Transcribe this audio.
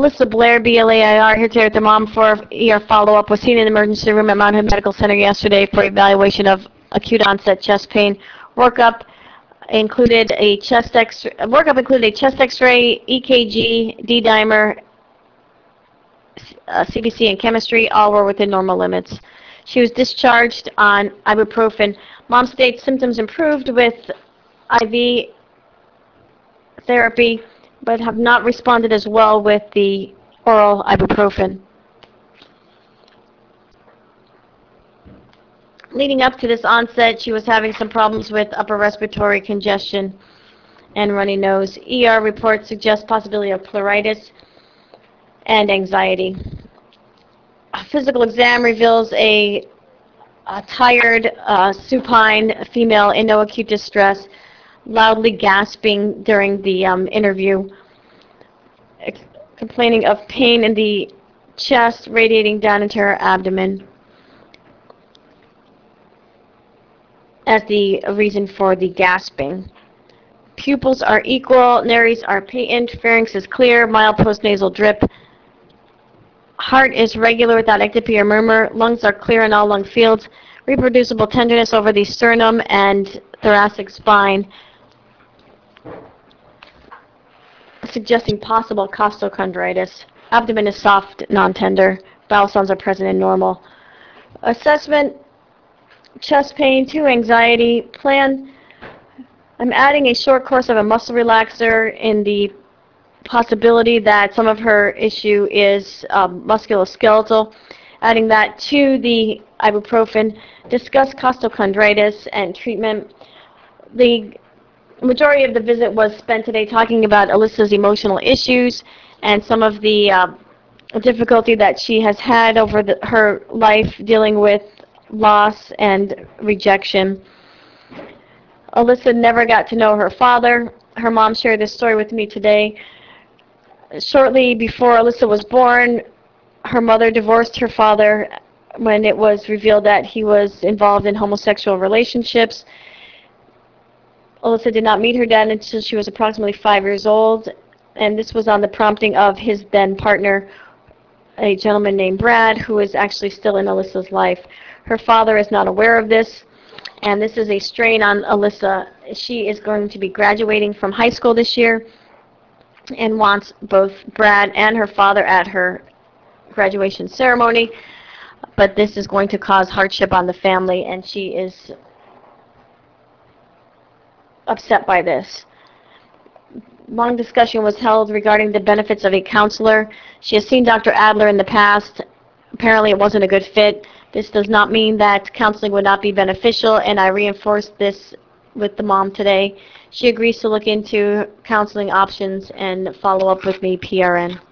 Alyssa Blair, BLAIR, here today with the mom for ER follow-up, was seen in the emergency room at Mount Hood Medical Center yesterday for evaluation of acute onset chest pain. Workup included a chest X-ray, EKG, D-dimer, CBC, and chemistry. All were within normal limits. She was discharged on ibuprofen. Mom states symptoms improved with IV therapy, but have not responded as well with the oral ibuprofen. Leading up to this onset, she was having some problems with upper respiratory congestion and runny nose. ER reports suggest possibility of pleuritis and anxiety. A physical exam reveals a tired, supine female in no acute distress, loudly gasping during the interview, complaining of pain in the chest radiating down into her abdomen as the reason for the gasping. Pupils are equal, nares are patent, pharynx is clear, mild postnasal drip. Heart is regular without ectopy or murmur. Lungs are clear in all lung fields. Reproducible tenderness over the sternum and thoracic spine, suggesting possible costochondritis. Abdomen is soft, non-tender. Bowel sounds are present and normal. Assessment, chest pain, 2 anxiety. Plan, I'm adding a short course of a muscle relaxer in the possibility that some of her issue is musculoskeletal. Adding that to the ibuprofen. Discuss costochondritis and treatment. The majority of the visit was spent today talking about Alyssa's emotional issues and some of the difficulty that she has had over her life dealing with loss and rejection. Alyssa never got to know her father. Her mom shared this story with me today. Shortly before Alyssa was born, her mother divorced her father when it was revealed that he was involved in homosexual relationships. Alyssa did not meet her dad until she was approximately 5 years old, and this was on the prompting of his then partner, a gentleman named Brad, who is actually still in Alyssa's life. Her father is not aware of this, and this is a strain on Alyssa. She is going to be graduating from high school this year and wants both Brad and her father at her graduation ceremony, but this is going to cause hardship on the family, and she is upset by this. Long discussion was held regarding the benefits of a counselor. She has seen Dr. Adler in the past. Apparently it wasn't a good fit. This does not mean that counseling would not be beneficial, and I reinforced this with the mom today. She agrees to look into counseling options and follow up with me, PRN.